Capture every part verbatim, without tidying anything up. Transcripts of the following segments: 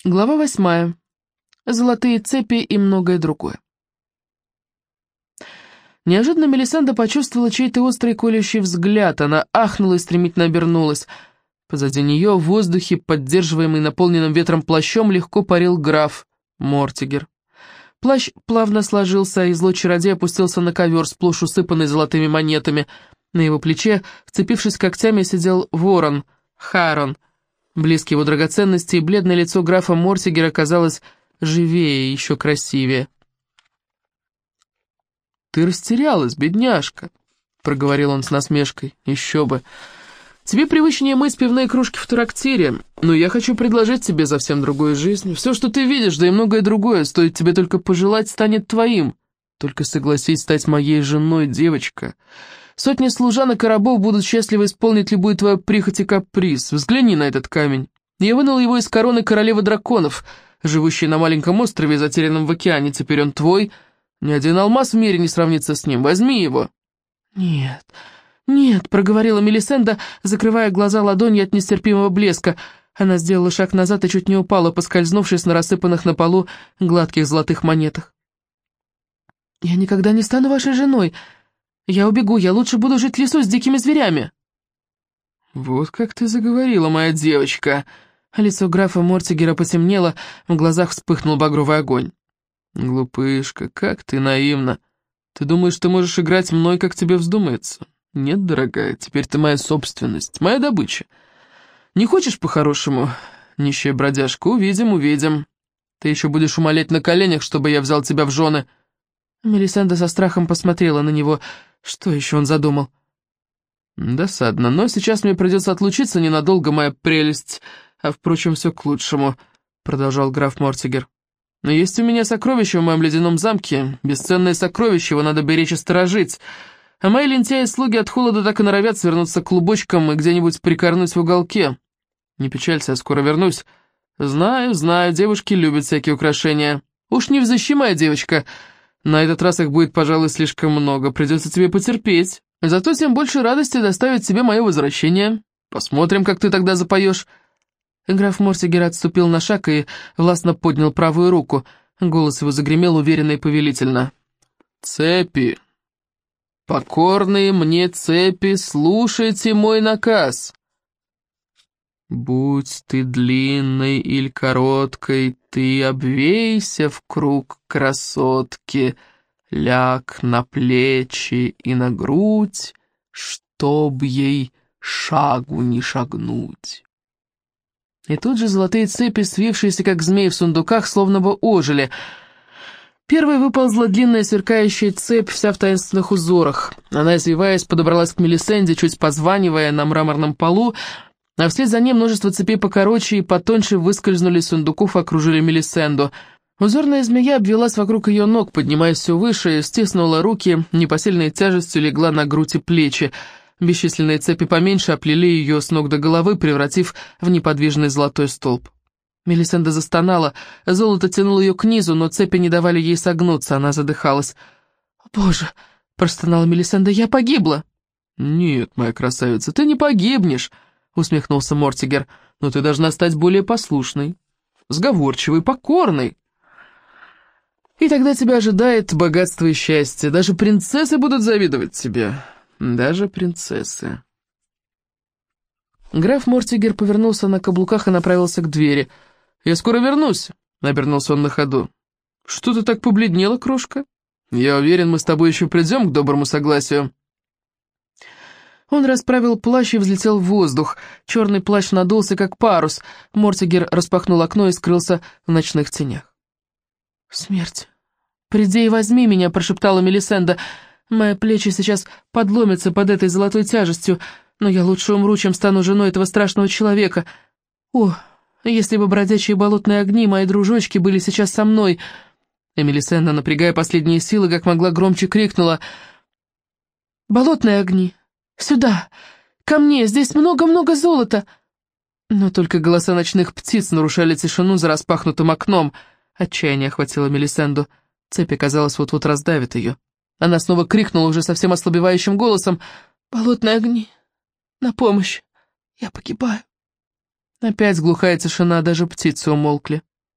Глава восьмая. Золотые цепи и многое другое. Неожиданно Мелисанда почувствовала чей-то острый колющий взгляд. Она ахнула и стремительно обернулась. Позади нее в воздухе, поддерживаемый наполненным ветром плащом, легко парил граф Мортигер. Плащ плавно сложился, и злой чародей опустился на ковер, сплошь усыпанный золотыми монетами. На его плече, вцепившись когтями, сидел ворон, Харон. Близкие его драгоценности, и бледное лицо графа Мортигера казалось живее и еще красивее. «Ты растерялась, бедняжка», — проговорил он с насмешкой. «Еще бы. Тебе привычнее мыть пивные кружки в трактире, но я хочу предложить тебе совсем другую жизнь. Все, что ты видишь, да и многое другое, стоит тебе только пожелать, станет твоим. Только согласись стать моей женой, девочка. Сотни служанок и рабов будут счастливы исполнить любую твою прихоть и каприз. Взгляни на этот камень. Я вынул его из короны королевы драконов, живущей на маленьком острове, затерянном в океане. Теперь он твой. Ни один алмаз в мире не сравнится с ним. Возьми его». «Нет, нет», — проговорила Мелисанда, закрывая глаза ладонью от нестерпимого блеска. Она сделала шаг назад и чуть не упала, поскользнувшись на рассыпанных на полу гладких золотых монетах. «Я никогда не стану вашей женой. Я убегу, я лучше буду жить в лесу с дикими зверями». «Вот как ты заговорила, моя девочка!» Лицо графа Мортигера потемнело, в глазах вспыхнул багровый огонь. «Глупышка, как ты наивна! Ты думаешь, ты можешь играть мной, как тебе вздумается? Нет, дорогая, теперь ты моя собственность, моя добыча. Не хочешь по-хорошему, нищая бродяжка? Увидим, увидим. Ты еще будешь умолять на коленях, чтобы я взял тебя в жены». Мелисанда со страхом посмотрела на него. Что еще он задумал? «Досадно, но сейчас мне придется отлучиться ненадолго, моя прелесть, а, впрочем, все к лучшему», — продолжал граф Мортигер. «Но есть у меня сокровище в моем ледяном замке, бесценное сокровище, его надо беречь и сторожить, а мои лентяи-слуги от холода так и норовят свернуться клубочком и где-нибудь прикорнуть в уголке. Не печалься, я скоро вернусь. Знаю, знаю, девушки любят всякие украшения. Уж не взыщи, моя девочка». На этот раз их будет, пожалуй, слишком много, придется тебе потерпеть. Зато тем больше радости доставит тебе мое возвращение. Посмотрим, как ты тогда запоешь». Граф Мортигер отступил на шаг и властно поднял правую руку. Голос его загремел уверенно и повелительно. «Цепи! Покорные мне цепи, слушайте мой наказ! Будь ты длинной или короткой, ты обвейся в круг красотки, ляг на плечи и на грудь, чтоб ей шагу не шагнуть». И тут же золотые цепи, свившиеся как змеи в сундуках, словно бы ожили. Первой выползла длинная сверкающая цепь, вся в таинственных узорах. Она, извиваясь, подобралась к Мелисенде, чуть позванивая на мраморном полу, а вслед за ней множество цепей покороче и потоньше выскользнули из сундуков и окружили Мелисенду. Узорная змея обвелась вокруг ее ног, поднимаясь все выше, стиснула руки, непосильной тяжестью легла на грудь и плечи. Бесчисленные цепи поменьше оплели ее с ног до головы, превратив в неподвижный золотой столб. Мелисенда застонала, золото тянуло ее к низу, но цепи не давали ей согнуться, она задыхалась. «Боже!» — простонала Мелисенда, — «я погибла!» «Нет, моя красавица, ты не погибнешь!» — усмехнулся Мортигер. «Но ты должна стать более послушной, сговорчивой, покорной. И тогда тебя ожидает богатство и счастье. Даже принцессы будут завидовать тебе. Даже принцессы». Граф Мортигер повернулся на каблуках и направился к двери. «Я скоро вернусь», — обернулся он на ходу. «Что ты так побледнела, крошка? Я уверен, мы с тобой еще придем к доброму согласию». Он расправил плащ и взлетел в воздух. Черный плащ надулся, как парус. Мортигер распахнул окно и скрылся в ночных тенях. «Смерть! Приди и возьми меня», — прошептала Мелисенда. «Мои плечи сейчас подломятся под этой золотой тяжестью, но я лучше умру, чем стану женой этого страшного человека. О, если бы бродячие болотные огни, мои дружочки, были сейчас со мной!» И Мелисенда, напрягая последние силы, как могла, громче крикнула: «Болотные огни! Сюда! Ко мне! Здесь много-много золота!» Но только голоса ночных птиц нарушали тишину за распахнутым окном. Отчаяние охватило Мелисенду. Цепь, казалось, вот-вот раздавит ее. Она снова крикнула уже совсем ослабевающим голосом: «Болотные огни! На помощь! Я погибаю!» Опять глухая тишина, даже птицы умолкли.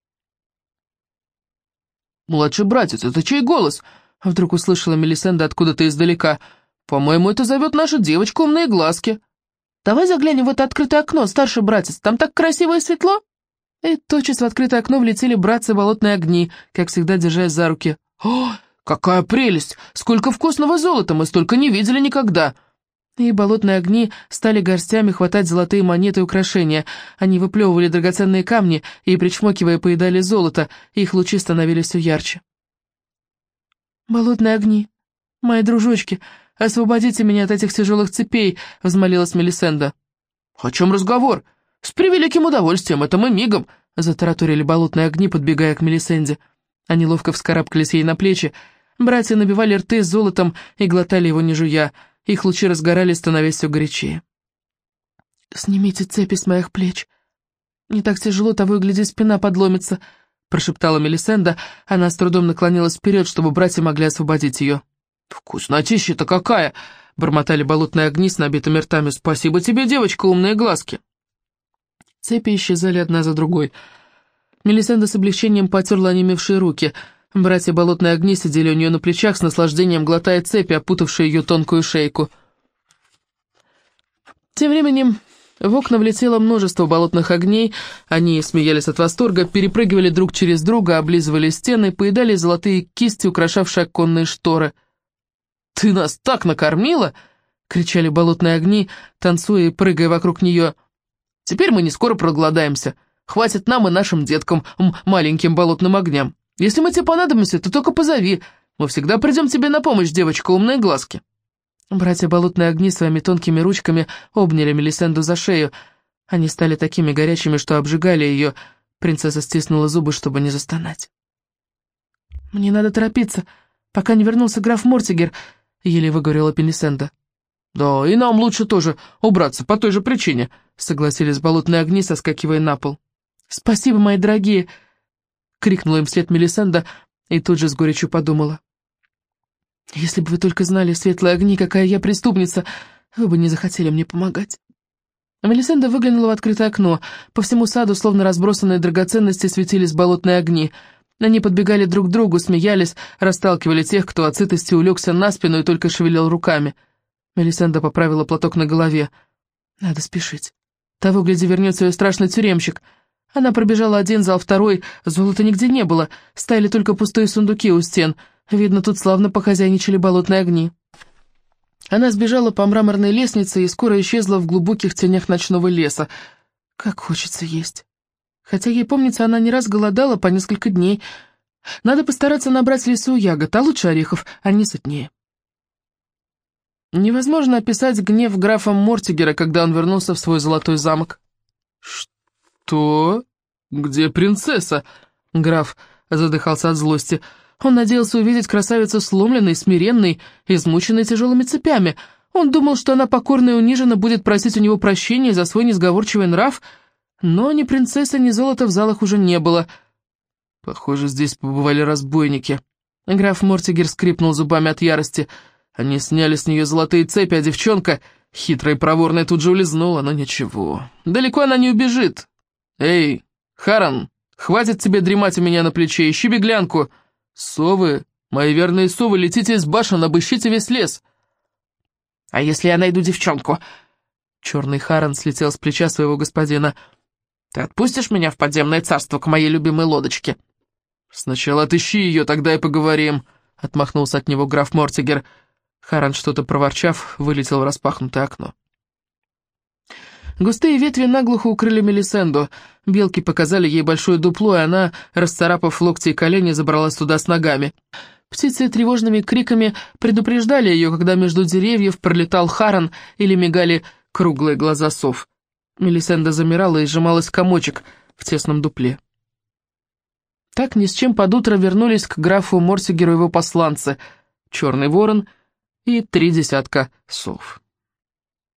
«Младший братец, это чей голос?» А вдруг услышала Мелисенда откуда-то издалека. «По-моему, это зовет наша девочка умные глазки». «Давай заглянем в это открытое окно, старший братец, там так красиво и светло». И тотчас в открытое окно влетели братцы болотные огни, как всегда держась за руки. «О, какая прелесть! Сколько вкусного золота, мы столько не видели никогда!» И болотные огни стали горстями хватать золотые монеты и украшения. Они выплевывали драгоценные камни и, причмокивая, поедали золото, их лучи становились все ярче. «Болотные огни, мои дружочки, освободите меня от этих тяжелых цепей», — взмолилась Мелисенда. «О чем разговор? С превеликим удовольствием, это мы мигом», — затараторили болотные огни, подбегая к Мелисенде. Они ловко вскарабкались ей на плечи. Братья набивали рты с золотом и глотали его не жуя. Их лучи разгорались, становясь все горячее. «Снимите цепи с моих плеч. Не так тяжело, того и гляди, спина подломится», — прошептала Мелисенда. Она с трудом наклонилась вперед, чтобы братья могли освободить ее. «Вкуснотища-то какая!» — бормотали болотные огни с набитыми ртами. «Спасибо тебе, девочка, умные глазки!» Цепи исчезали одна за другой. Мелисенда с облегчением потерла онемевшие руки. Братья болотные огни сидели у нее на плечах, с наслаждением глотая цепи, опутавшие ее тонкую шейку. Тем временем в окна влетело множество болотных огней. Они смеялись от восторга, перепрыгивали друг через друга, облизывали стены, поедали золотые кисти, украшавшие оконные шторы. «Ты нас так накормила!» — кричали болотные огни, танцуя и прыгая вокруг нее. «Теперь мы не скоро проголодаемся. Хватит нам и нашим деткам, маленьким болотным огням. Если мы тебе понадобимся, то только позови. Мы всегда придем тебе на помощь, девочка, умные глазки». Братья болотные огни своими тонкими ручками обняли Мелисенду за шею. Они стали такими горячими, что обжигали ее. Принцесса стиснула зубы, чтобы не застонать. «Мне надо торопиться, пока не вернулся граф Мортигер», — еле выговорила Мелисенда. «Да, и нам лучше тоже убраться по той же причине», — согласились болотные огни, соскакивая на пол. «Спасибо, мои дорогие!» — крикнула им вслед Мелисенда и тут же с горечью подумала. «Если бы вы только знали, светлые огни, какая я преступница, вы бы не захотели мне помогать». Мелисенда выглянула в открытое окно. По всему саду, словно разбросанные драгоценности, светились болотные огни. Они подбегали друг к другу, смеялись, расталкивали тех, кто от сытости улегся на спину и только шевелил руками. Мелисенда поправила платок на голове. «Надо спешить. Того, гляди, вернется ее страшный тюремщик». Она пробежала один зал, второй. Золота нигде не было. Стояли только пустые сундуки у стен. Видно, тут славно похозяйничали болотные огни. Она сбежала по мраморной лестнице и скоро исчезла в глубоких тенях ночного леса. Как хочется есть. Хотя ей помнится, она не раз голодала по несколько дней. Надо постараться набрать в лесу ягод, а лучше орехов, они сытнее. Невозможно описать гнев графа Мортигера, когда он вернулся в свой золотой замок. «Что? Где принцесса?» Граф задыхался от злости. Он надеялся увидеть красавицу сломленной, смиренной, измученной тяжелыми цепями. Он думал, что она покорно и униженно будет просить у него прощения за свой несговорчивый нрав, но ни принцессы, ни золота в залах уже не было. Похоже, здесь побывали разбойники. Граф Мортигер скрипнул зубами от ярости. Они сняли с нее золотые цепи, а девчонка, хитрая и проворная, тут же улизнула, но ничего. Далеко она не убежит. «Эй, Харан, хватит тебе дремать у меня на плече, ищи беглянку. Совы, мои верные совы, летите из башен, обыщите весь лес». «А если я найду девчонку?» Черный Харан слетел с плеча своего господина. «Ты отпустишь меня в подземное царство к моей любимой лодочке?» «Сначала отыщи ее, тогда и поговорим», — отмахнулся от него граф Мортигер. Харан, что-то проворчав, вылетел в распахнутое окно. Густые ветви наглухо укрыли Мелисенду. Белки показали ей большое дупло, и она, расцарапав локти и колени, забралась туда с ногами. Птицы тревожными криками предупреждали ее, когда между деревьев пролетал Харан или мигали круглые глаза сов. Мелисенда замирала и сжималась в комочек в тесном дупле. Так ни с чем под утро вернулись к графу Мортигеру его посланцы, черный ворон и три десятка сов.